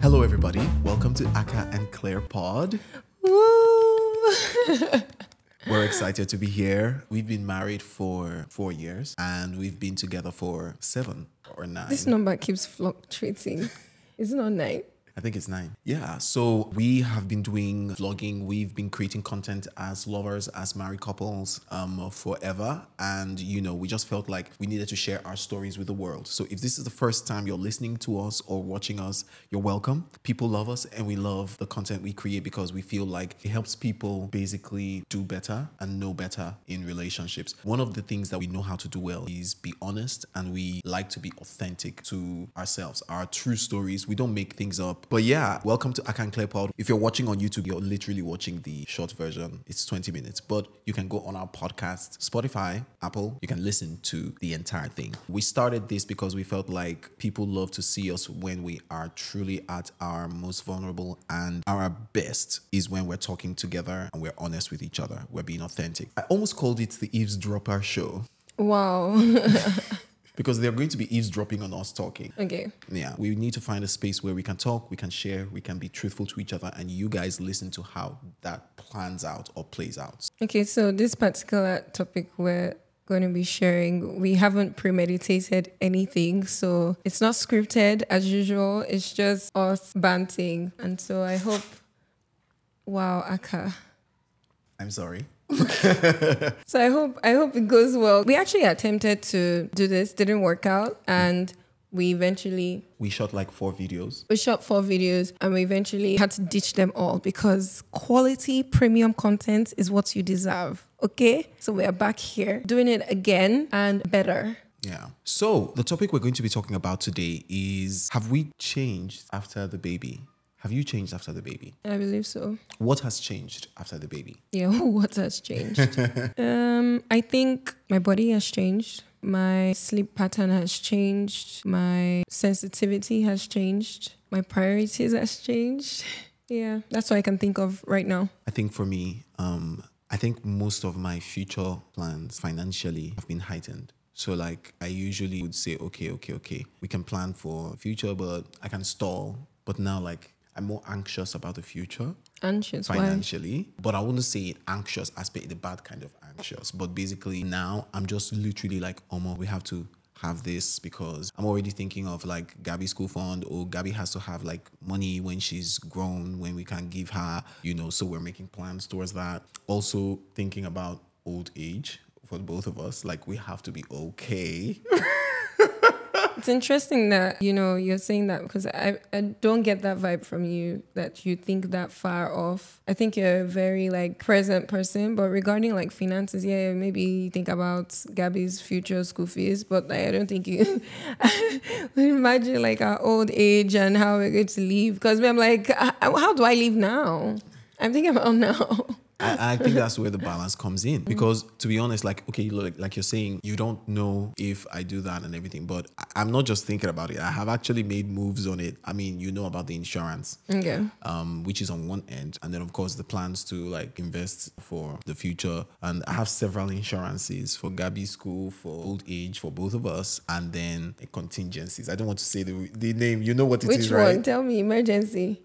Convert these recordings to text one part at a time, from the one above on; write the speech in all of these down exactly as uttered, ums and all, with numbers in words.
Hello, everybody. Welcome to Aka and Claire Pod. Woo! We're excited to be here. We've been married for four years and we've been together for seven or nine. This number keeps fluctuating. Is it not nine? I think it's nine. Yeah. So we have been doing vlogging. We've been creating content as lovers, as married couples um, forever. And, you know, we just felt like we needed to share our stories with the world. So if this is the first time you're listening to us or watching us, you're welcome. People love us and we love the content we create because we feel like it helps people basically do better and know better in relationships. One of the things that we know how to do well is be honest, and we like to be authentic to ourselves, our true stories. We don't make things up. But yeah, welcome to Aka and Claire Pod. If you're watching on YouTube, you're literally watching the short version. It's twenty minutes, but you can go on our podcast, Spotify, Apple. You can listen to the entire thing. We started this because we felt like people love to see us when we are truly at our most vulnerable, and our best is when we're talking together and we're honest with each other. We're being authentic. I almost called it the eavesdropper show. Wow. Because they're going to be eavesdropping on us talking. Okay. Yeah. We need to find a space where we can talk, we can share, we can be truthful to each other, and you guys listen to how that plans out or plays out. Okay, so this particular topic we're going to be sharing, we haven't premeditated anything, so it's not scripted as usual. It's just us banting. And so I hope, wow, Aka. I'm sorry. So I hope I hope it goes well. We actually attempted to do this, didn't work out, and we eventually We shot like four videos. we shot four videos and we eventually had to ditch them all because quality premium content is what you deserve. Okay, so we are back here doing it again and better. Yeah. So the topic we're going to be talking about today is, have we changed after the baby? Have you changed after the baby? I believe so. What has changed after the baby? Yeah, what has changed? um, I think my body has changed. My sleep pattern has changed. My sensitivity has changed. My priorities has changed. Yeah, that's what I can think of right now. I think for me, um, I think most of my future plans financially have been heightened. So like I usually would say, okay, okay, okay, we can plan for future, but I can stall. But now like I'm more anxious about the future. Anxious, financially. Why? But I wouldn't say anxious as the bad kind of anxious. But basically now I'm just literally like, oh my, we have to have this because I'm already thinking of like Gabby's school fund, or Gabby has to have like money when she's grown, when we can give her, you know, so we're making plans towards that. Also thinking about old age for both of us, like we have to be okay. It's interesting that, you know, you're saying that because I, I don't get that vibe from you, that you think that far off. I think you're a very like present person, but regarding like finances, yeah, maybe you think about Gabby's future school fees, but like, I don't think you imagine like our old age and how we're going to leave. Because I'm like, how do I leave now? I'm thinking about now. I, I think that's where the balance comes in, because to be honest, like, okay, like, like you're saying, you don't know if I do that and everything, but I, I'm not just thinking about it. I have actually made moves on it. I mean, you know about the insurance, okay, um, which is on one end. And then of course the plans to like invest for the future. And I have several insurances for Gabby's school, for old age, for both of us. And then the contingencies. I don't want to say the, the name, you know what it Which is, one? right? Tell me, emergency.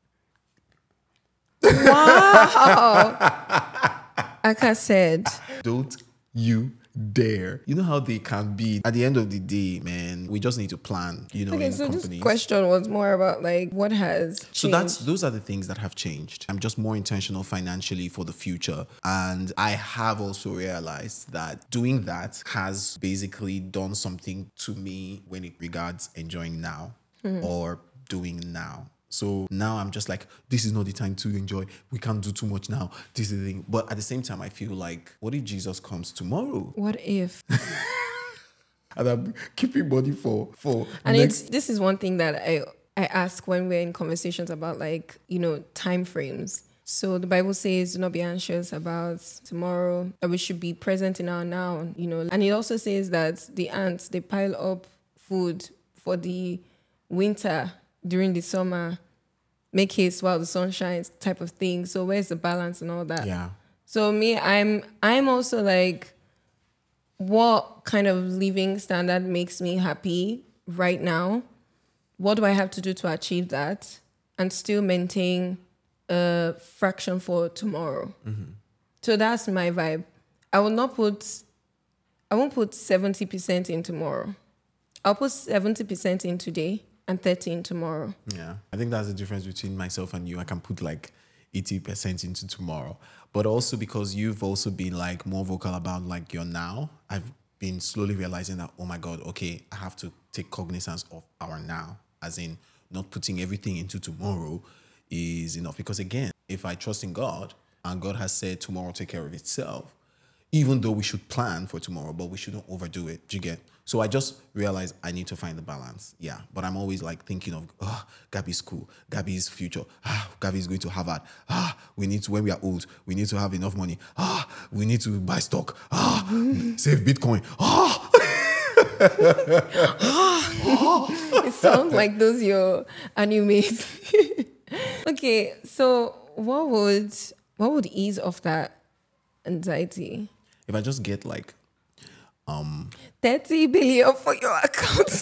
Wow. Aka said, Don't you dare. You know how they can be. At the end of the day, man, we just need to plan, you know, okay, in so companies. this question was more about like what has changed. So that's those are the things that have changed. I'm just more intentional financially for the future. And I have also realized that doing that has basically done something to me when it regards enjoying now mm. or doing now. So now I'm just like, this is not the time to enjoy. We can't do too much now. This is the thing. But at the same time, I feel like, what if Jesus comes tomorrow? What if? And I'm keeping money for for. And next- it's this is one thing that I I ask when we're in conversations about like, you know, time frames. So the Bible says, do not be anxious about tomorrow, that we should be present in our now, you know. And it also says that the ants, they pile up food for the winter during the summer, make haste while the sun shines type of thing. So where's the balance and all that? Yeah. So me, I'm I'm also like, what kind of living standard makes me happy right now? What do I have to do to achieve that? and still maintain a fraction for tomorrow. Mm-hmm. So that's my vibe. I will not put, I won't put seventy percent in tomorrow. I'll put seventy percent in today and thirty in tomorrow. Yeah, I think that's the difference between myself and you. I can put like eighty percent into tomorrow. But also because you've also been like more vocal about like your now, I've been slowly realizing that, oh my God, okay, I have to take cognizance of our now, as in not putting everything into tomorrow is enough. Because again, if I trust in God and God has said tomorrow take care of itself, even though we should plan for tomorrow, but we shouldn't overdo it. Do you get? So I just realized I need to find the balance. Yeah. But I'm always like thinking of, oh, Gabby's school, Gabby's future. Ah, Gabby's going to Harvard. Ah, we need to, when we are old, we need to have enough money. Ah, we need to buy stock. Ah, save Bitcoin. Ah. It sounds like those your animes. Okay, so what would what would ease off that anxiety? If I just get like um thirty billion for your account.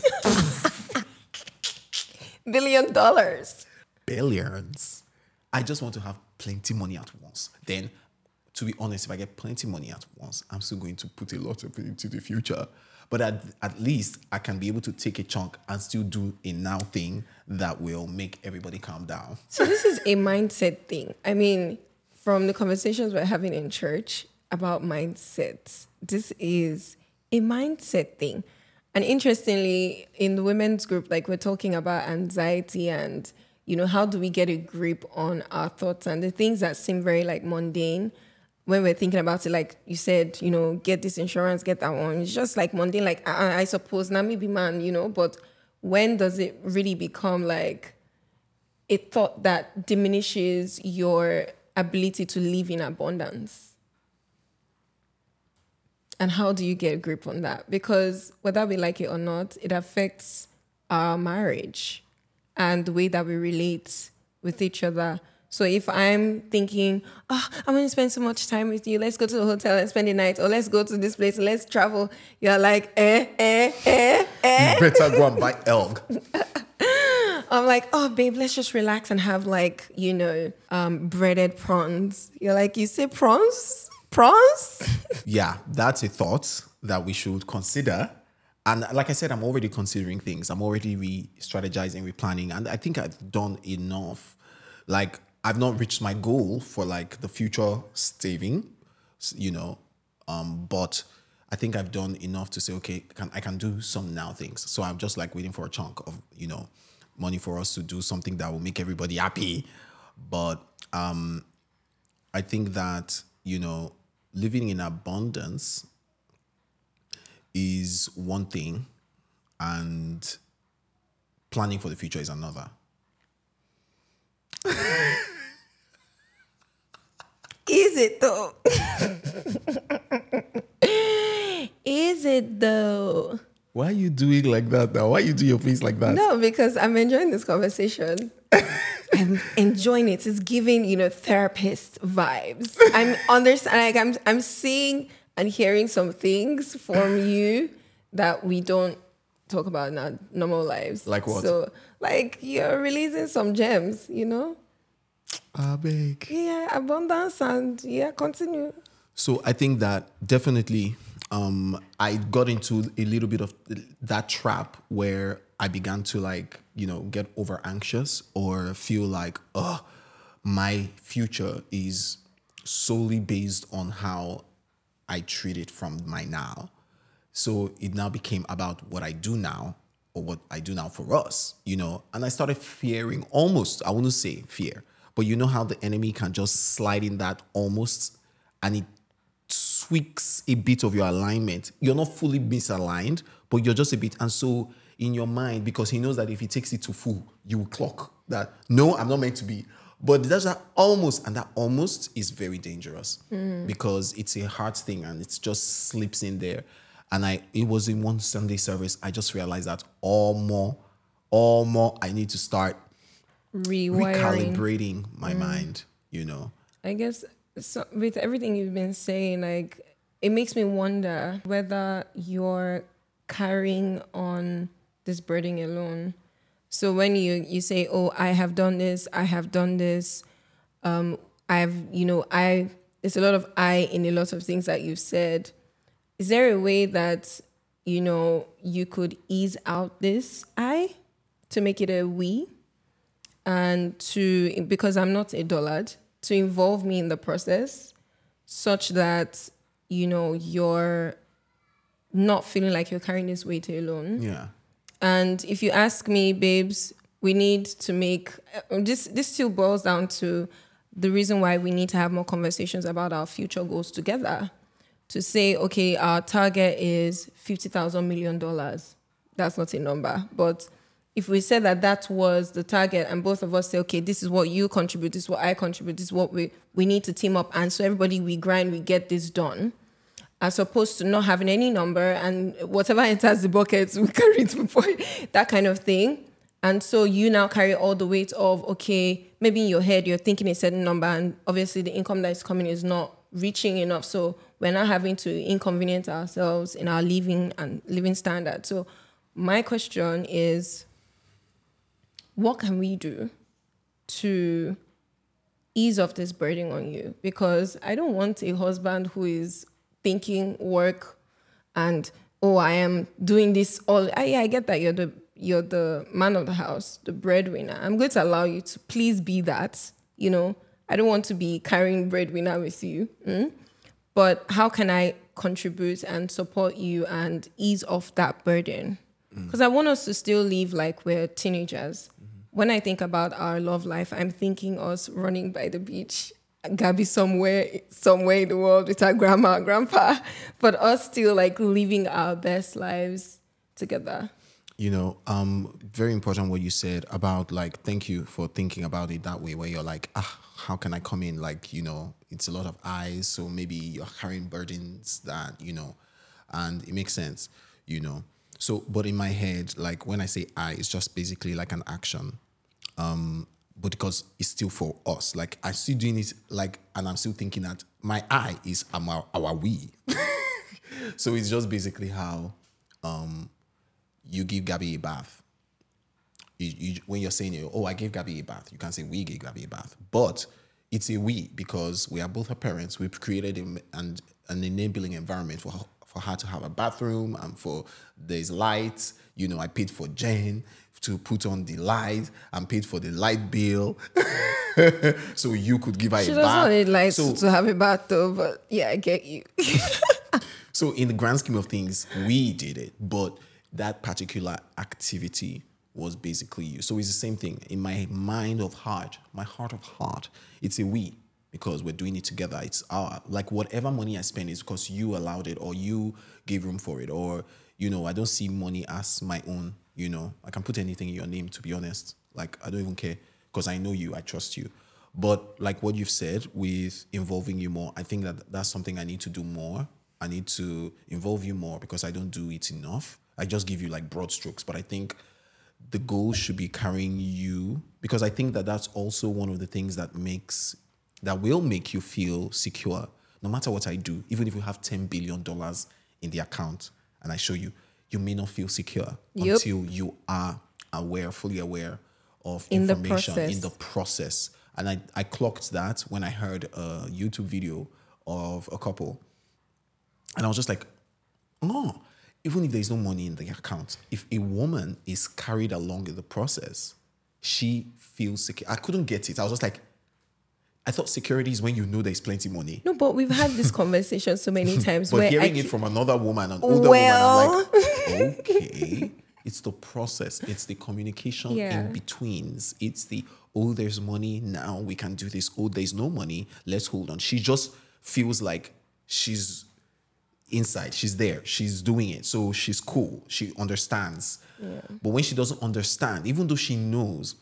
Billion dollars. billions, I just want to have plenty money at once. Then, to be honest, if I get plenty money at once, I'm still going to put a lot of it into the future. But at, at least I can be able to take a chunk and still do a now thing that will make everybody calm down. So this is a mindset thing. I mean, from the conversations we're having in church about mindsets, this is a mindset thing. And interestingly, in the women's group, like we're talking about anxiety and, you know, how do we get a grip on our thoughts and the things that seem very like mundane. When we're thinking about it, like you said, you know, get this insurance, get that one. It's just like mundane, like I, I suppose, now maybe man, you know, but when does it really become like a thought that diminishes your ability to live in abundance? And how do you get a grip on that? Because whether we like it or not, it affects our marriage and the way that we relate with each other. So if I'm thinking, oh, I'm going to spend so much time with you, let's go to the hotel and spend the night, or let's go to this place, let's travel. You're like, eh, eh, eh, eh. You better go and buy elk. I'm like, oh, babe, let's just relax and have like, you know, um, breaded prawns. You're like, you say prawns? Prawns? Yeah, that's a thought that we should consider. And like I said, I'm already considering things. I'm already re-strategizing, re-planning. And I think I've done enough. Like, I've not reached my goal for like the future saving, you know, um, but I think I've done enough to say, okay, can, I can do some now things. So I'm just like waiting for a chunk of, you know, money for us to do something that will make everybody happy. But um, I think that, you know, living in abundance is one thing and planning for the future is another. Is it though? Is it though? Why are you doing like that now? Why you do your face like that? No, because I'm enjoying this conversation. I'm enjoying it. It's giving, you know, therapist vibes. I'm understand like I'm I'm seeing and hearing some things from you that we don't talk about in our normal lives. Like what? So like you're releasing some gems, you know? Ah, big. Yeah, abundance and yeah, continue. So I think that definitely um, I got into a little bit of that trap where I began to like, you know, get over anxious or feel like, oh, my future is solely based on how I treat it from my now. So it now became about what I do now or what I do now for us, you know, and I started fearing almost, I wouldn't say fear, but you know how the enemy can just slide in that almost and it tweaks a bit of your alignment. You're not fully misaligned, but you're just a bit. And so in your mind, because he knows that if he takes it to full, you will clock that, no, I'm not meant to be. But that's that almost, and that almost is very dangerous mm. because it's a hard thing and it just slips in there. And I, it was in one Sunday service, I just realized that all more, all more, I need to start Rewiring. recalibrating my mm. mind, you know. I guess so, with everything you've been saying, like, it makes me wonder whether you're carrying on this burden alone. So when you, you say, oh, I have done this, I have done this, um, I've, you know, I, there's a lot of I in a lot of things that you've said. Is there a way that, you know, you could ease out this I to make it a we? And to, because I'm not a dullard, to involve me in the process such that, you know, you're not feeling like you're carrying this weight alone. Yeah. And if you ask me, babes, we need to make, uh, this, this still boils down to the reason why we need to have more conversations about our future goals together. To say, okay, our target is fifty thousand million dollars. That's not a number, but if we said that that was the target and both of us say, okay, this is what you contribute, this is what I contribute, this is what we, we need to team up. And so everybody, we grind, we get this done. As opposed to not having any number and whatever enters the bucket, we carry it before, that kind of thing. And so you now carry all the weight of, okay, maybe in your head, you're thinking a certain number and obviously the income that is coming is not reaching enough. So we're not having to inconvenience ourselves in our living and living standard. So my question is, what can we do to ease off this burden on you? Because I don't want a husband who is thinking work and, oh, I am doing this all. I, yeah, I get that you're the you're the man of the house, the breadwinner. I'm going to allow you to please be that. You know, I don't want to be carrying breadwinner with you. Mm? But how can I contribute and support you and ease off that burden? Because mm. I want us to still live like we're teenagers. When I think about our love life, I'm thinking us running by the beach, Gabby somewhere, somewhere in the world with our grandma, grandpa, but us still like living our best lives together. You know, um, very important what you said about like, thank you for thinking about it that way, where you're like, ah, how can I come in? Like, you know, it's a lot of eyes, so maybe you're carrying burdens that, you know, and it makes sense, you know. So, but in my head, like when I say I, it's just basically like an action. Um, but because it's still for us, like I'm still doing it, like, and I'm still thinking that my I is our, our we. So it's just basically how um, you give Gabby a bath. You, you, when you're saying, oh, I gave Gabby a bath, you can't say we gave Gabby a bath, but it's a we because we are both her parents. We've created a, an, an enabling environment for her, for her to have a bathroom and for there's lights. You know, I paid for Jen to put on the light and paid for the light bill. So you could give her she a bath. She doesn't need lights so, to have a bath though, but yeah, I get you. So in the grand scheme of things, we did it, but that particular activity was basically you. So it's the same thing. In my mind of heart, my heart of heart, it's a we because we're doing it together. It's our, like whatever money I spend is because you allowed it or you gave room for it or, you know, I don't see money as my own. You know, I can put anything in your name, to be honest. Like, I don't even care because I know you, I trust you. But like what you've said with involving you more, I think that that's something I need to do more. I need to involve you more because I don't do it enough. I just give you like broad strokes, but I think the goal should be carrying you because I think that that's also one of the things that makes, that will make you feel secure. No matter what I do, even if you have ten billion dollars in the account and I show you, you may not feel secure yep. until you are aware, fully aware of in information the in the process. And I, I clocked that when I heard a YouTube video of a couple. And I was just like, oh, even if there's no money in the account, if a woman is carried along in the process, she feels secure. I couldn't get it. I was just like, I thought security is when you know there's plenty money. No, but we've had this conversation so many times. But where hearing I it from another woman, an older well... woman, I'm like, okay. It's the process. It's the communication yeah. in betweens. It's the, oh, there's money. Now we can do this. Oh, there's no money. Let's hold on. She just feels like she's inside. She's there. She's doing it. So she's cool. She understands. Yeah. But when she doesn't understand, even though she knows,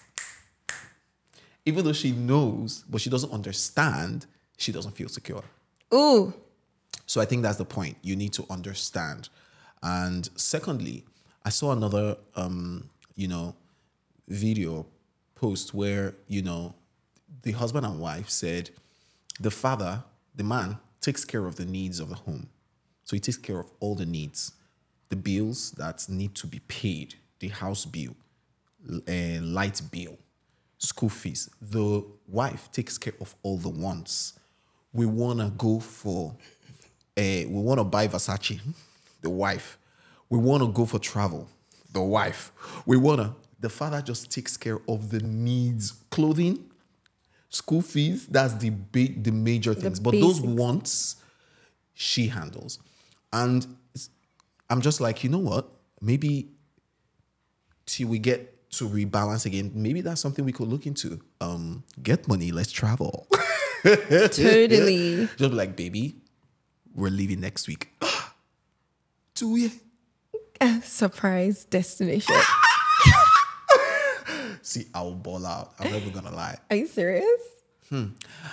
even though she knows, but she doesn't understand, she doesn't feel secure. Ooh. So I think that's the point. You need to understand. And secondly, I saw another, um, you know, video post where, you know, the husband and wife said the father, the man, takes care of the needs of the home. So he takes care of all the needs, the bills that need to be paid, the house bill, uh, light bill, school fees. The wife takes care of all the wants. We want to go for, uh, we want to buy Versace, the wife. We want to go for travel, the wife. We want to, the father just takes care of the needs, clothing, school fees. That's the big, the major things. But those wants, she handles. And I'm just like, you know what? Maybe till we get to rebalance again, maybe that's something we could look into. Um, get money, let's travel. Totally. Just be like, baby, we're leaving next week. Two years. Surprise destination. See, I'll ball out. I'm never gonna lie. Are you serious? Hmm.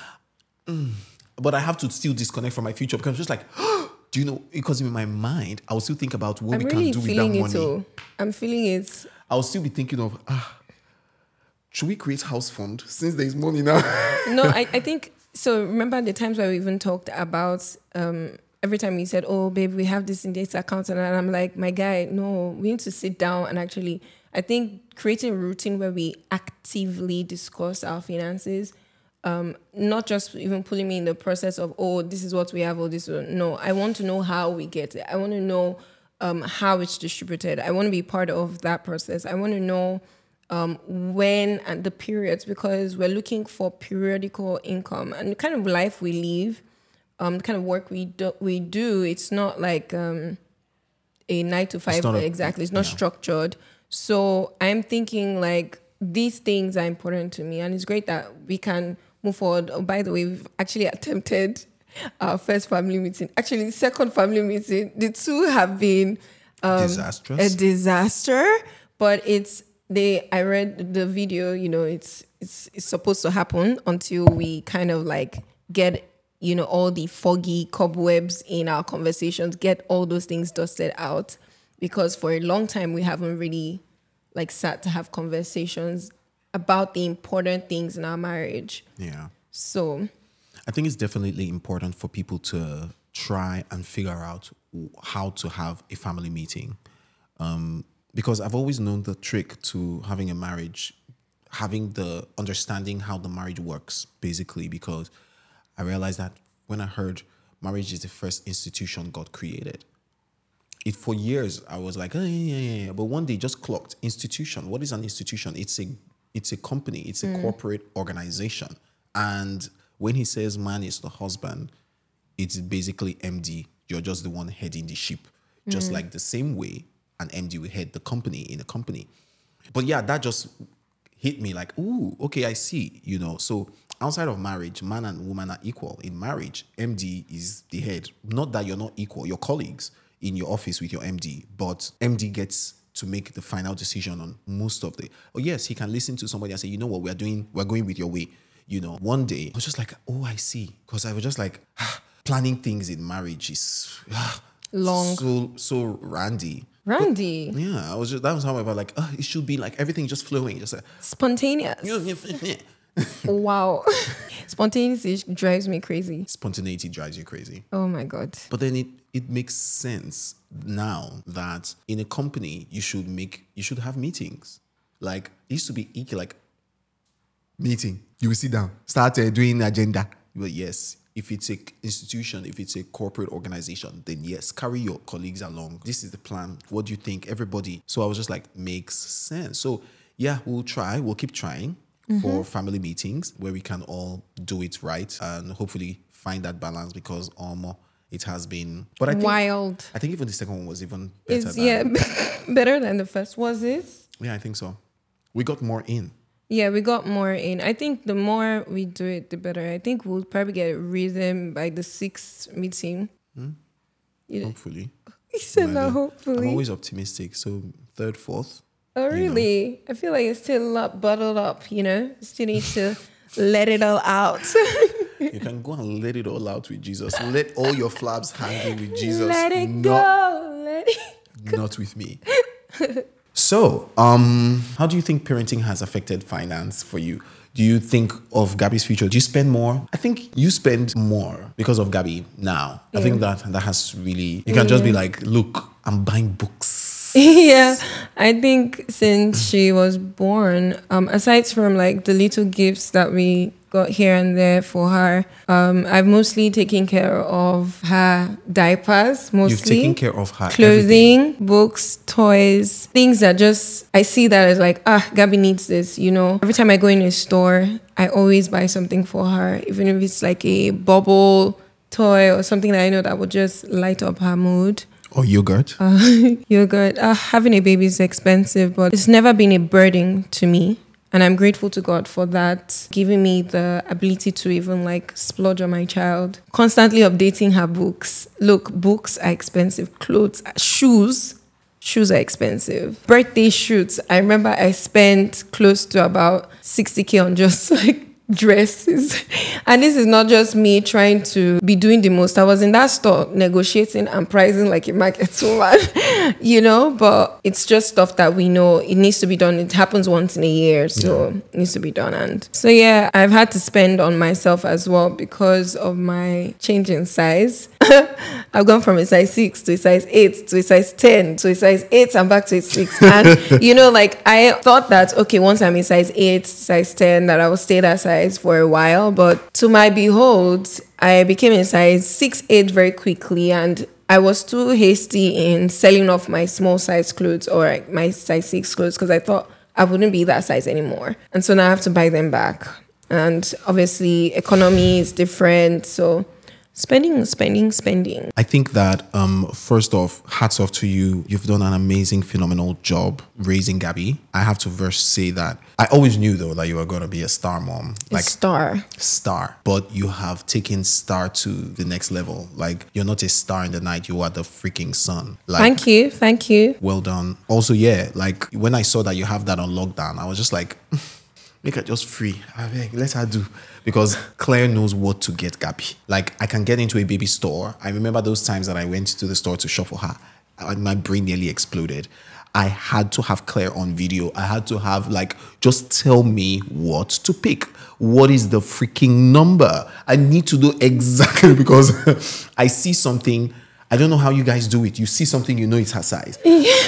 Mm. But I have to still disconnect from my future because I'm just like, do you know? Because in my mind, I will still think about what I'm we really can do with that feeling it money. too. I'm feeling it. I'll still be thinking of, ah, should we create house fund since there is money now? No, I, I think so. Remember the times where we even talked about um, every time we said, "Oh, babe, we have this in this account," and I'm like, "My guy, no, we need to sit down and actually." I think creating a routine where we actively discuss our finances, um, not just even putting me in the process of, "Oh, this is what we have," or this. Or, no, I want to know how we get it. I want to know um, how it's distributed. I want to be part of that process. I want to know. Um, when and the periods, because we're looking for periodical income and the kind of life we live, um, the kind of work we do, we do. It's not like um, a nine to five a, exactly. It's not yeah. structured. So I'm thinking like these things are important to me, and it's great that we can move forward. Oh, by the way, we've actually attempted our first family meeting. Actually, the second family meeting, the two have been um, disastrous. A disaster, but it's. They, I read the video, you know, it's, it's it's supposed to happen until we kind of like get, you know, all the foggy cobwebs in our conversations, get all those things dusted out. Because for a long time, we haven't really like sat to have conversations about the important things in our marriage. Yeah. So I think it's definitely important for people to try and figure out how to have a family meeting. Um, Because I've always known the trick to having a marriage, having the understanding how the marriage works, basically, because I realized that when I heard marriage is the first institution God created, it for years I was like, oh, yeah, yeah, yeah. But one day just clocked institution. What is an institution? It's a it's a company. It's a mm. corporate organization. And when he says man is the husband, it's basically M D. You're just the one heading the ship, just mm. like the same way an M D will head the company in a company. But yeah, that just hit me like, ooh, okay, I see, you know. So outside of marriage, man and woman are equal. In marriage, M D is the head. Not that you're not equal. You're colleagues in your office with your M D, but M D gets to make the final decision on most of the, oh yes, he can listen to somebody and say, you know what, we're doing, we're going with your way. You know, one day I was just like, oh, I see. Because I was just like, ah, planning things in marriage is ah, long, so, so randy. Randy. But, yeah, I was just, that was how I felt like, oh, it should be like everything just flowing. Just like, spontaneous. Wow. Spontaneity drives me crazy. Spontaneity drives you crazy. Oh my God. But then it, it makes sense now that in a company, you should make, you should have meetings. Like, it used to be easy, like, meeting. You will sit down, start uh, doing agenda. But yes, if it's an institution, if it's a corporate organization, then yes, carry your colleagues along. This is the plan. What do you think? Everybody. So I was just like, makes sense. So yeah, we'll try. We'll keep trying mm-hmm. for family meetings where we can all do it right and hopefully find that balance because um, it has been but I think, wild. I think even the second one was even better. It's, than, yeah, better than the first. Was it? Yeah, I think so. We got more in. Yeah, we got more in. I think the more we do it, the better. I think we'll probably get a rhythm by the sixth meeting. Hmm? You hopefully. You said that hopefully. I'm always optimistic. So third, fourth. Oh, really? You know. I feel like it's still a lot bottled up, you know? You still need to let it all out. You can go and let it all out with Jesus. Let all your flaps hang with Jesus. Let it not, go. Let it go. Not with me. So, um, how do you think parenting has affected finance for you? Do you think of Gabby's future? Do you spend more? I think you spend more because of Gabby now. Yeah. I think that that has really, you can just be like, look, I'm buying books. Yeah, I think since she was born, um, aside from like the little gifts that we got here and there for her, um, I've mostly taken care of her diapers, mostly. You've taken care of her clothing, everything. books, toys, things that just, I see that as like, ah, Gabby needs this, you know. Every time I go in a store, I always buy something for her, even if it's like a bubble toy or something that I know that would just light up her mood. Or yogurt. Uh, yogurt. Uh, having a baby is expensive, but it's never been a burden to me. And I'm grateful to God for that, giving me the ability to even like splurge on my child. Constantly updating her books. Look, books are expensive. Clothes, shoes. Shoes are expensive. Birthday shoots. I remember I spent close to about sixty K on just like dresses. And this is not just me trying to be doing the most. I was in that store negotiating and pricing like a market woman, you know, but it's just stuff that we know it needs to be done. It happens once in a year, so yeah. It needs to be done. And so, yeah, I've had to spend on myself as well because of my change in size. I've gone from a size six to a size eight to a size ten to a size eight and back to a six. And, you know, like I thought that, okay, once I'm a size eight, size ten, that I will stay that size for a while. But to my behold, I became a size six, eight very quickly. And I was too hasty in selling off my small size clothes or like my size six clothes because I thought I wouldn't be that size anymore. And so now I have to buy them back. And obviously, economy is different. So Spending, spending, spending. I think that, um, first off, hats off to you. You've done an amazing, phenomenal job raising Gabby. I have to first say that I always knew, though, that you were going to be a star mom. Like a star. Star. But you have taken star to the next level. Like, you're not a star in the night. You are the freaking sun. Like, thank you. Thank you. Well done. Also, yeah, like, when I saw that you have that on lockdown, I was just like, make her just free. I mean, let her do. Because Claire knows what to get Gabby. Like, I can get into a baby store. I remember those times that I went to the store to shop for her. My brain nearly exploded. I had to have Claire on video. I had to have, like, just tell me what to pick. What is the freaking number? I need to know exactly because I see something. I don't know how you guys do it. You see something, you know it's her size.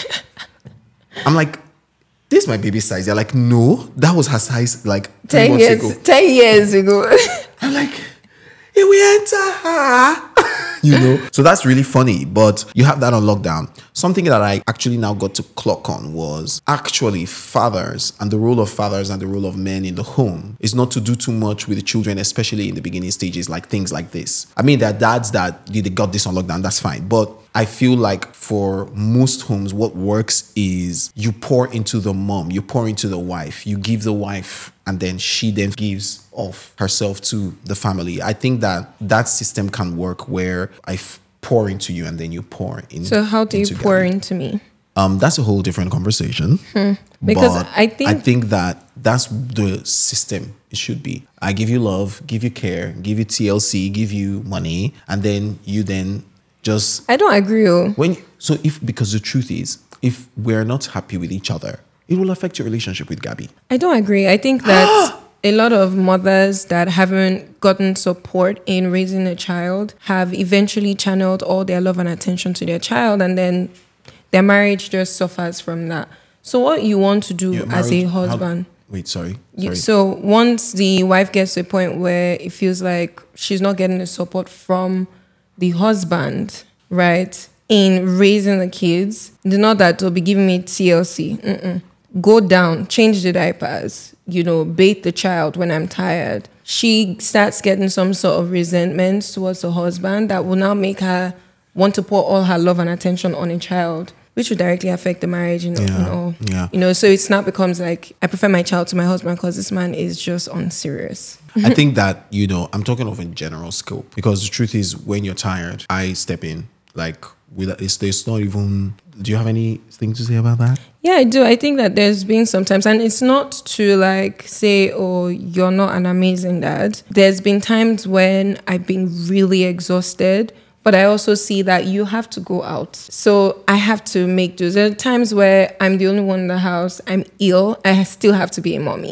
I'm like, this is my baby size. They're like, no, that was her size like ten months years, ago. ten years ago. I'm like, here we enter her. You know? So that's really funny. But you have that on lockdown. Something that I actually now got to clock on was actually fathers and the role of fathers and the role of men in the home is not to do too much with the children, especially in the beginning stages, like things like this. I mean, there are dads that they got this on lockdown, that's fine. But I feel like for most homes, what works is you pour into the mom, you pour into the wife, you give the wife, and then she then gives of herself to the family. I think that that system can work where I f- pour into you and then you pour in. So how do you pour Gabby. into me? Um, that's a whole different conversation. Hmm. Because but I think I think that that's the system it should be. I give you love, give you care, give you T L C, give you money, and then you then just I don't agree. When so if because the truth is, if we're not happy with each other, it will affect your relationship with Gabby. I don't agree. I think that a lot of mothers that haven't gotten support in raising a child have eventually channeled all their love and attention to their child, and then their marriage just suffers from that. So what you want to do Your as a marriage- husband... how- wait, sorry. You, sorry. so once the wife gets to a point where it feels like she's not getting the support from the husband, right, in raising the kids, it's not that they'll be giving me T L C. Mm-mm. Go down, change the diapers, you know, bathe the child when I'm tired. She starts getting some sort of resentment towards the husband that will now make her want to pour all her love and attention on a child, which would directly affect the marriage, you know, Yeah, and all. yeah. You know, so it's now becomes like, I prefer my child to my husband because this man is just unserious. I think that, you know, I'm talking of a general scope because the truth is when you're tired, I step in. Like, with it's, there's not even... Do you have anything to say about that? Yeah, I do. I think that there's been sometimes, and it's not to like say, oh, you're not an amazing dad. There's been times when I've been really exhausted, but I also see that you have to go out. So I have to make do. There are times where I'm the only one in the house, I'm ill, I still have to be a mommy.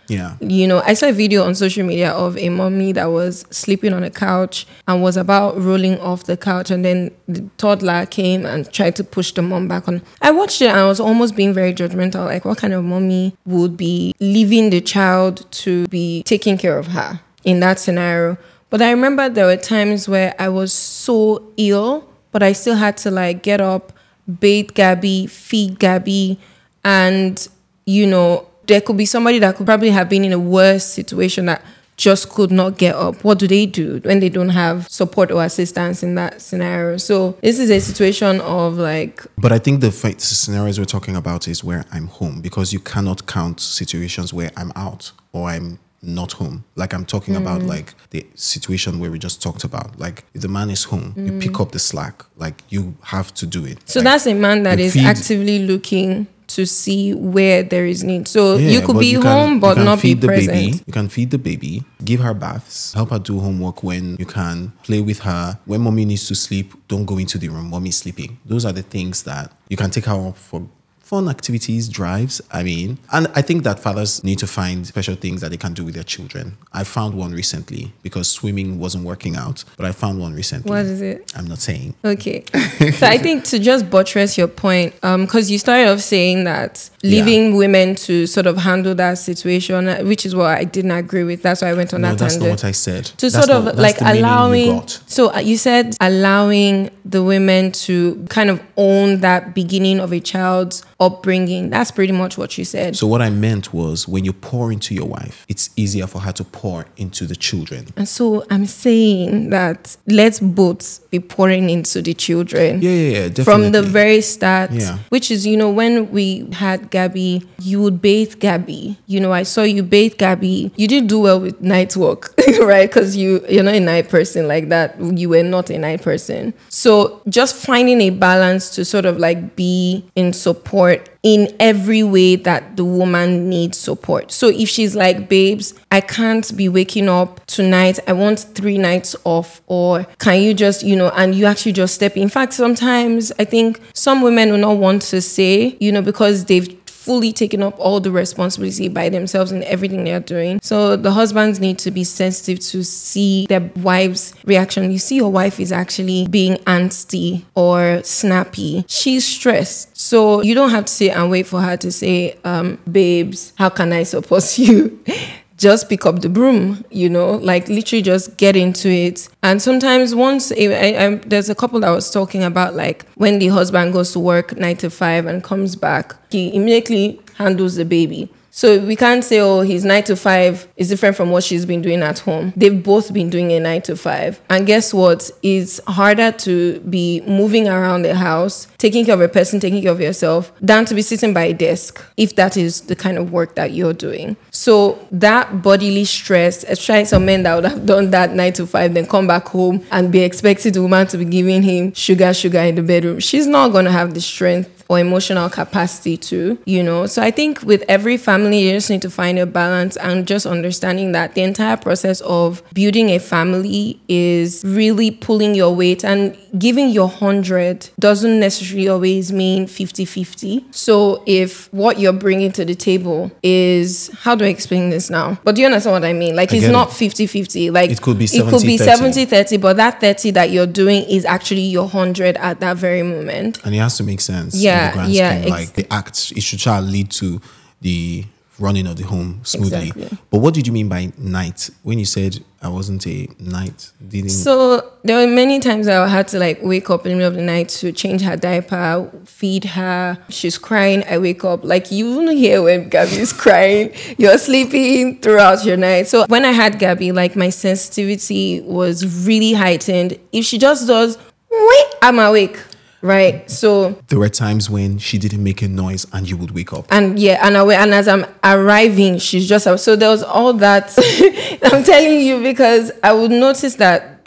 Yeah. You know, I saw a video on social media of a mommy that was sleeping on a couch and was about rolling off the couch, and then the toddler came and tried to push the mom back on. I watched it and I was almost being very judgmental. Like, what kind of mommy would be leaving the child to be taking care of her in that scenario? But I remember there were times where I was so ill, but I still had to like get up, bathe Gabby, feed Gabby, and, you know, there could be somebody that could probably have been in a worse situation that just could not get up. What do they do when they don't have support or assistance in that scenario? So this is a situation of like... But I think the f- scenarios we're talking about is where I'm home, because you cannot count situations where I'm out or I'm not home. Like I'm talking mm. about like the situation where we just talked about. Like if the man is home, mm. you pick up the slack. Like you have to do it. So like, that's a man that is feed, actively looking to see where there is need. So yeah, you could be you home can, but you not be feed the present. Baby. You can feed the baby, give her baths, help her do homework when you can, play with her. When mommy needs to sleep, don't go into the room. Mommy's sleeping. Those are the things that you can take her off for. Fun activities, drives, I mean. And I think that fathers need to find special things that they can do with their children. I found one recently because swimming wasn't working out, but I found one recently. What is it? I'm not saying. Okay. So I think to just buttress your point, um, because you started off saying that leaving yeah. women to sort of handle that situation, which is what I didn't agree with. That's why I went on no, that that's tangent. not what I said. To that's sort not, of like allowing... So you said allowing the women to kind of own that beginning of a child's upbringing. That's pretty much what you said. So what I meant was when you pour into your wife, it's easier for her to pour into the children. And so I'm saying that let's both be pouring into the children. Yeah, yeah, yeah, definitely. From the very start. Yeah. Which is, you know, when we had Gabby, you would bathe Gabby. You know, I saw you bathe Gabby. You didn't do well with night work, right? Because you, you're not a night person like that. You were not a night person. So just finding a balance to sort of like be in support in every way that the woman needs support. So if she's like, babes, I can't be waking up tonight, I want three nights off, or can you just, you know, and you actually just step in. In fact, sometimes I think some women will not want to say, you know, because they've fully taken up all the responsibility by themselves in everything they're doing. So the husbands need to be sensitive to see their wife's reaction. You see your wife is actually being angsty or snappy. She's stressed. So you don't have to sit and wait for her to say, um, babes, how can I support you? Just pick up the broom, you know, like literally just get into it. And sometimes once, I, I, there's a couple that was talking about like when the husband goes to work nine to five and comes back, he immediately handles the baby. So we can't say, oh, his nine to five is different from what she's been doing at home. They've both been doing a nine to five. And guess what? It's harder to be moving around the house, taking care of a person, taking care of yourself, than to be sitting by a desk, if that is the kind of work that you're doing. So that bodily stress, especially some men that would have done that nine to five, then come back home and be expecting the woman to be giving him sugar, sugar in the bedroom. She's not going to have the strength or emotional capacity to, you know. So I think with every family, you just need to find a balance and just understanding that the entire process of building a family is really pulling your weight, and giving your hundred doesn't necessarily always mean fifty-fifty. So if what you're bringing to the table is, how do I explain this now? But do you understand what I mean? Like, it's not fifty-fifty. Like, it could be it could be seventy thirty, but that thirty that you're doing is actually your hundred at that very moment. And it has to make sense. Yeah. The grand yeah, scheme. ex- like the act, it should try to lead to the running of the home smoothly. Exactly. But what did you mean by night? When you said I wasn't a night, didn't... So there were many times I had to like wake up in the middle of the night to change her diaper, feed her. She's crying, I wake up. Like, you won't hear when Gabby's crying. You're sleeping throughout your night. So when I had Gabby, like, my sensitivity was really heightened. If she just does, wait, I'm awake. Right. So there were times when she didn't make a noise and you would wake up. And yeah, and, I, and as I'm arriving, she's just, so there was all that. I'm telling you, because I would notice that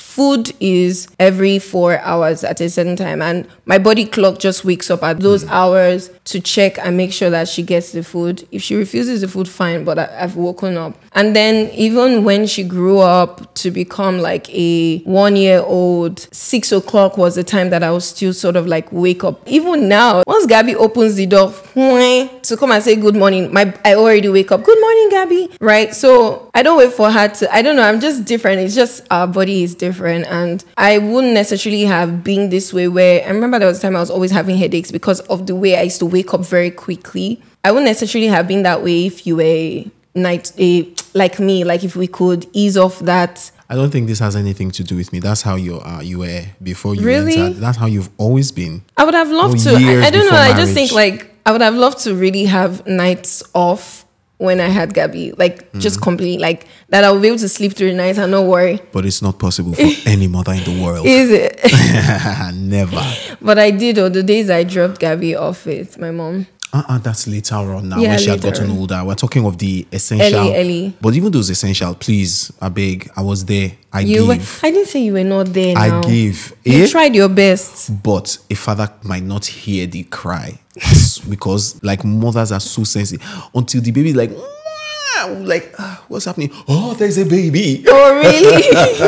food is every four hours at a certain time, and my body clock just wakes up at those mm. hours to check and make sure that she gets the food. If she refuses the food, fine, but I, I've woken up. And then even when she grew up to become like a one-year-old, six o'clock was the time that I was still sort of like wake up. Even now, once Gabby opens the door to come and say good morning, my I already wake up. Good morning, Gabby. Right? So I don't wait for her to, I don't know, I'm just different. It's just our body is different. And I wouldn't necessarily have been this way where, I remember there was a time I was always having headaches because of the way I used to wake up very quickly. I wouldn't necessarily have been that way if you were night a like me, like if we could ease off that. I don't think this has anything to do with me. That's how you are. You were before you really? entered. That's how you've always been. I would have loved For to. years I, I don't know. before I just marriage. think like I would have loved to really have nights off when I had Gabby, like mm. just completely, like that I would be able to sleep through the night and not worry. But it's not possible for any mother in the world. Is it? Never. But I did. Or the days I dropped Gabby off with my mom. Uh-uh, that's later on now, yeah, when she had later. gotten older. We're talking of the essential. Ellie, Ellie. But even those essential, please, I beg, I was there. I you gave. Were, I didn't say you were not there now. I gave. You eh? tried your best. But a father might not hear the cry because like mothers are so sensitive until the baby like, like, ah, what's happening? Oh, there's a baby. Oh, really?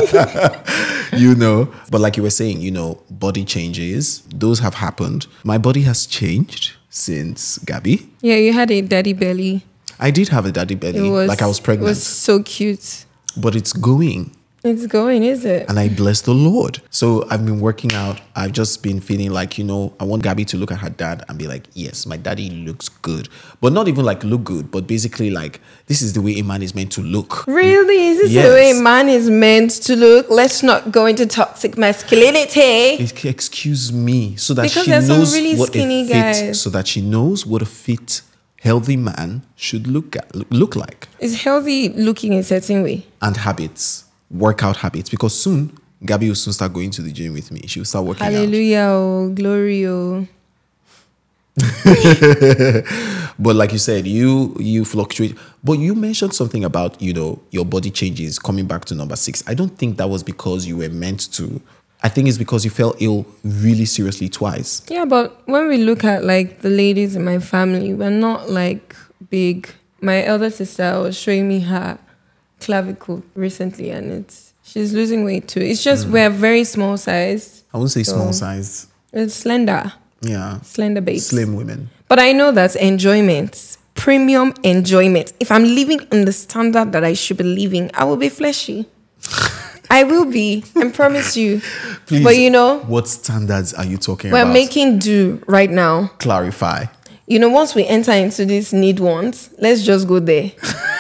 You know, but like you were saying, you know, body changes. Those have happened. My body has changed since Gabby. Yeah, you had a daddy belly. I did have a daddy belly. It was, like I was pregnant. It was so cute. But it's going. It's going, is it? And I bless the Lord. So I've been working out. I've just been feeling like, you know, I want Gabby to look at her dad and be like, yes, my daddy looks good. But not even like look good, but basically like, this is the way a man is meant to look. Really? Is this Yes. the way a man is meant to look? Let's not go into toxic masculinity. Excuse me. So that Because she there's some knows really what skinny a fit, guys. so that she knows what a fit, healthy man should look at, look like. Is healthy looking in a certain way? And habits. Workout habits, because soon Gabby will soon start going to the gym with me. She will start working Hallelujah, oh, glory, oh. out. But like you said, you you fluctuate. But you mentioned something about, you know, your body changes coming back to number six. I don't think that was because you were meant to. I think it's because you fell ill really seriously twice. Yeah, but when we look at like the ladies in my family, we're not like big. My elder sister was showing me her clavicle recently, and it's she's losing weight too. It's just mm. we're very small size. I wouldn't say so small size. It's slender. Yeah. Slender babes. Slim women. But I know that's enjoyment. Premium enjoyment. If I'm living in the standard that I should be living, I will be fleshy. I will be. I promise you. Please, but you know, what standards are you talking we're about? We're making do right now. Clarify. You know, once we enter into this need wants, let's just go there.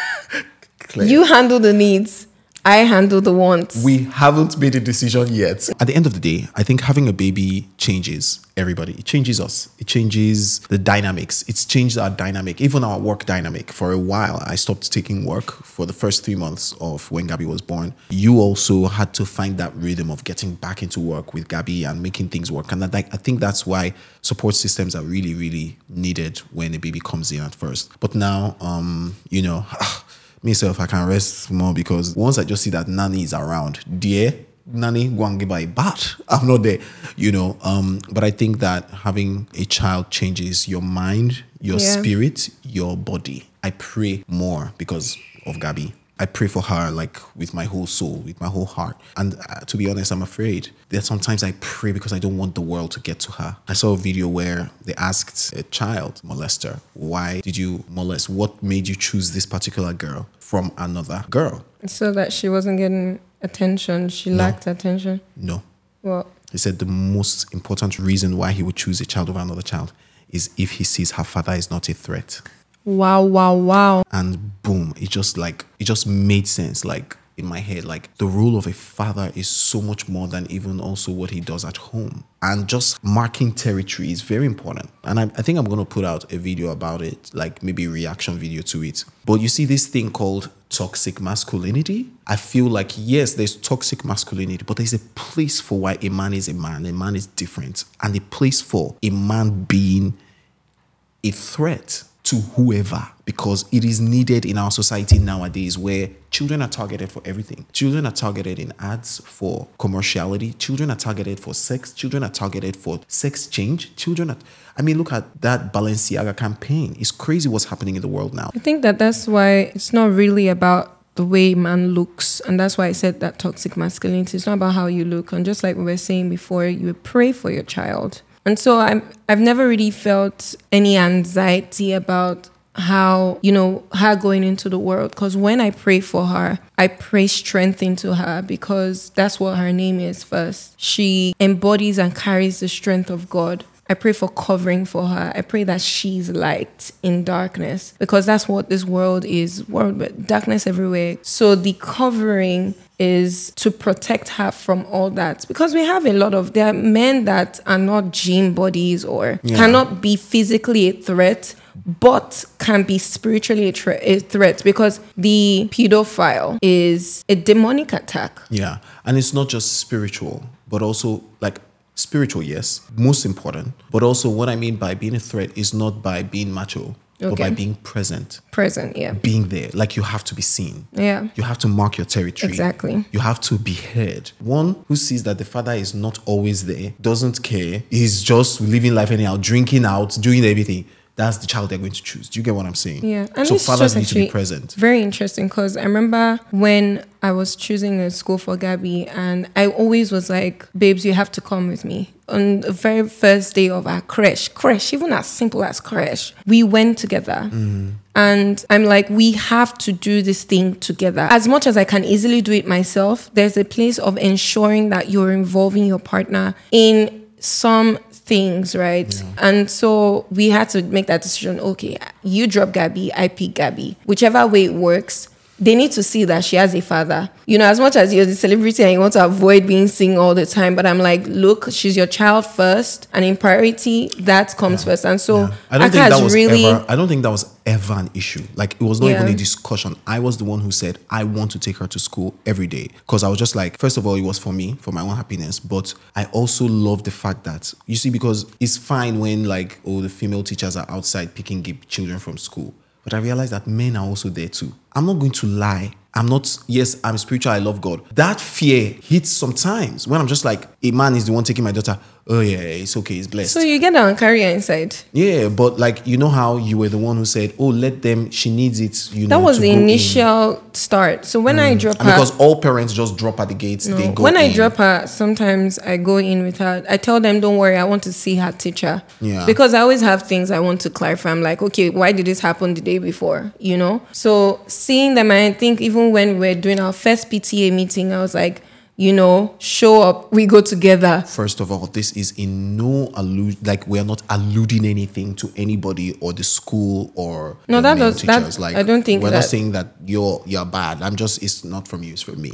You handle the needs. I handle the wants. We haven't made a decision yet. At the end of the day, I think having a baby changes everybody. It changes us. It changes the dynamics. It's changed our dynamic, even our work dynamic. For a while, I stopped taking work for the first three months of when Gabby was born. You also had to find that rhythm of getting back into work with Gabby and making things work. And I think that's why support systems are really, really needed when a baby comes in at first. But now, um, you know... myself, I can rest more because once I just see that nanny is around, dear nanny, go and give her a bath. I'm not there, you know. Um, but I think that having a child changes your mind, your yeah. spirit, your body. I pray more because of Gabby. I pray for her like with my whole soul, with my whole heart. And uh, to be honest, I'm afraid that sometimes I pray because I don't want the world to get to her. I saw a video where they asked a child molester, why did you molest? What made you choose this particular girl from another girl? So that she wasn't getting attention. She no. lacked attention. No. What? He said the most important reason why he would choose a child over another child is if he sees her father is not a threat. Wow, wow, wow. And boom, it just like, it just made sense. Like in my head, like the role of a father is so much more than even also what he does at home. And just marking territory is very important. And I, I think I'm going to put out a video about it, like maybe a reaction video to it. But you see this thing called toxic masculinity? I feel like, yes, there's toxic masculinity, but there's a place for why a man is a man. A man is different. And a place for a man being a threat. to whoever, because it is needed in our society nowadays where children are targeted for everything. Children are targeted in ads for commerciality. Children are targeted for sex. Children are targeted for sex change. Children are, I mean, look at that Balenciaga campaign. It's crazy what's happening in the world now. I think that that's why it's not really about the way man looks, and that's why I said that toxic masculinity. It's not about how you look, and just like we were saying before, you pray for your child. And so I'm, I've never really felt any anxiety about how, you know, her going into the world. Because when I pray for her, I pray strength into her, because that's what her name is first. She embodies and carries the strength of God. I pray for covering for her. I pray that she's light in darkness, because that's what this world is. World with darkness everywhere. So the covering is to protect her from all that, because we have a lot of, there are men that are not gym bodies or yeah. cannot be physically a threat, but can be spiritually a, tra- a threat, because the pedophile is a demonic attack. Yeah. And it's not just spiritual, but also like spiritual, yes, most important. But also what I mean by being a threat is not by being macho, okay. but by being present. Present, yeah. Being there. Like you have to be seen. Yeah. You have to mark your territory. Exactly. You have to be heard. One who sees that the father is not always there, doesn't care, is just living life anyhow, drinking out, doing everything. That's the child they're going to choose. Do you get what I'm saying? Yeah. And so fathers need to be present. Very interesting, because I remember when I was choosing a school for Gabby, and I always was like, babes, you have to come with me. On the very first day of our crash, crash, even as simple as crash, we went together. Mm. And I'm like, we have to do this thing together. As much as I can easily do it myself, there's a place of ensuring that you're involving your partner in some things, right? Yeah. And so we had to make that decision. Okay, you drop Gabby, I pick Gabby. Whichever way it works, they need to see that she has a father. You know, as much as you're the celebrity and you want to avoid being seen all the time, but I'm like, look, she's your child first, and in priority, that comes yeah. first. And so yeah. I don't think that was really ever, I don't think that was ever an issue. Like, it was not yeah. even a discussion. I was the one who said, I want to take her to school every day. Because I was just like, first of all, it was for me, for my own happiness. But I also love the fact that, you see, because it's fine when like, oh, the female teachers are outside picking children from school. But I realized that men are also there too. I'm not going to lie. I'm not, yes, I'm spiritual, I love God. That fear hits sometimes when I'm just like, a man is the one taking my daughter. Oh yeah, it's okay, it's blessed. So you get that on carrier inside. Yeah, but like, you know how you were the one who said, oh, let them, she needs it, you know. That was the initial in. start. So when mm. I drop and her. Because all parents just drop at the gates, no, they go When in. I drop her, sometimes I go in with her. I tell them, don't worry, I want to see her teacher. Yeah. Because I always have things I want to clarify. I'm like, okay, why did this happen the day before? You know? So seeing them, I think even when we're doing our first P T A meeting, I was like, you know, show up, we go together. First of all, this is in no allude, like we are not alluding anything to anybody or the school or no, the that male does teachers. that. Like, I don't think we're that. not saying that you're you're bad. I'm just, it's not from you, it's from me.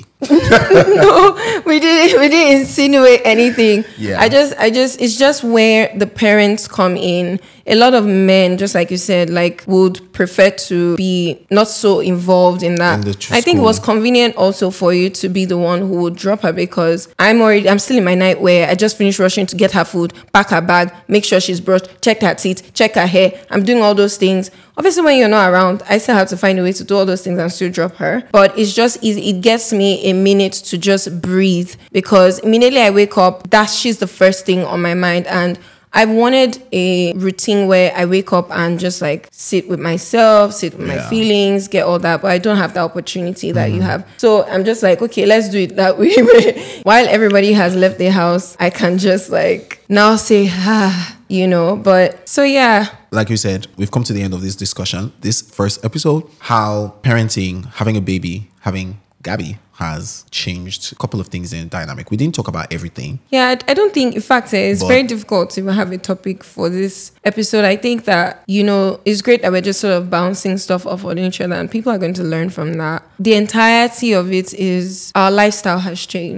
No, we didn't. We didn't insinuate anything. Yeah. I just, I just, it's just where the parents come in. A lot of men, just like you said, like would prefer to be not so involved in that. In I think it was convenient also for you to be the one who would drop her, because I'm already, I'm still in my nightwear. I just finished rushing to get her food, pack her bag, make sure she's brushed, check her teeth, check her hair. I'm doing all those things. Obviously, when you're not around, I still have to find a way to do all those things and still drop her. But it's just easy. It gets me a minute to just breathe, because immediately I wake up, that she's the first thing on my mind. And I've wanted a routine where I wake up and just like sit with myself, sit with yeah. my feelings, get all that. But I don't have the opportunity that mm. you have. So I'm just like, okay, let's do it that way. While everybody has left their house, I can just like now say, ah, you know. But so yeah. Like you said, we've come to the end of this discussion, this first episode, how parenting, having a baby, having Gabby has changed a couple of things in the dynamic. We didn't talk about everything. Yeah, I don't think, in fact, it's But- very difficult to even have a topic for this episode. I think that, you know, it's great that we're just sort of bouncing stuff off on each other and people are going to learn from that. The entirety of it is our lifestyle has changed.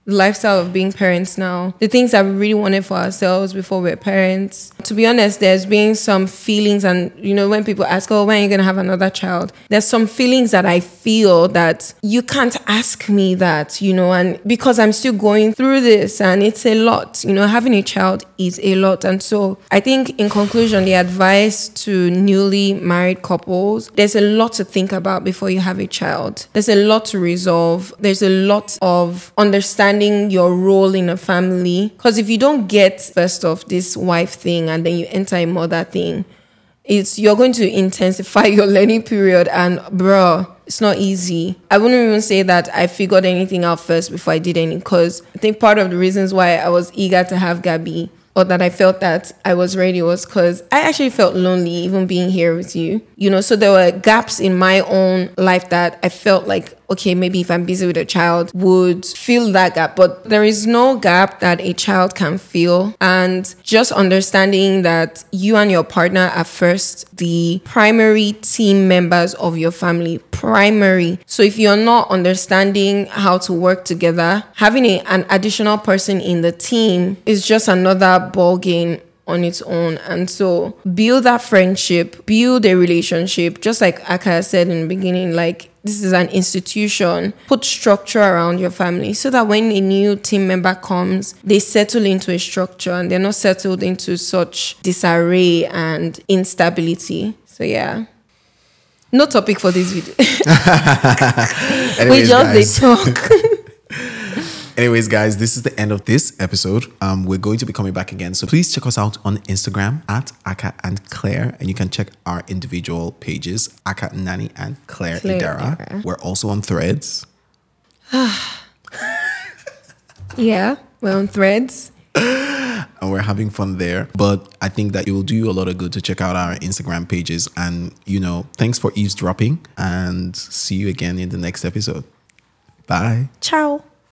lifestyle of being parents now, the things that we really wanted for ourselves before we were parents. To be honest, there's been some feelings, and you know, when people ask, oh, when are you going to have another child? There's some feelings that I feel that you can't ask me that, you know, and because I'm still going through this and it's a lot, you know, having a child is a lot. And so I think in conclusion, the advice to newly married couples, there's a lot to think about before you have a child. There's a lot to resolve. There's a lot of understanding your role in a family. Because if you don't get, first off, this wife thing and then you enter a mother thing, it's you're going to intensify your learning period, and bro, it's not easy. I wouldn't even say that I figured anything out first before I did any, because I think part of the reasons why I was eager to have Gabby, or that I felt that I was ready, was because I actually felt lonely even being here with you. You know, so there were gaps in my own life that I felt like, okay, maybe if I'm busy with a child, would fill that gap. But there is no gap that a child can fill. And just understanding that you and your partner are first the primary team members of your family. Primary. So if you're not understanding how to work together, having a, an additional person in the team is just another ball game on its own. And so build that friendship, build a relationship, just like Aka said in the beginning, like this is an institution. Put structure around your family so that when a new team member comes, they settle into a structure and they're not settled into such disarray and instability. So yeah. No topic for this video. Anyways, we just guys. they talk. Anyways, guys, this is the end of this episode. Um, we're going to be coming back again. So please check us out on Instagram at Aka and Claire. And you can check our individual pages, Aka Nani and Claire, Claire Idara. Idara. We're also on Threads. Yeah, we're on Threads. And we're having fun there. But I think that it will do you a lot of good to check out our Instagram pages. And, you know, thanks for eavesdropping. And see you again in the next episode. Bye. Ciao.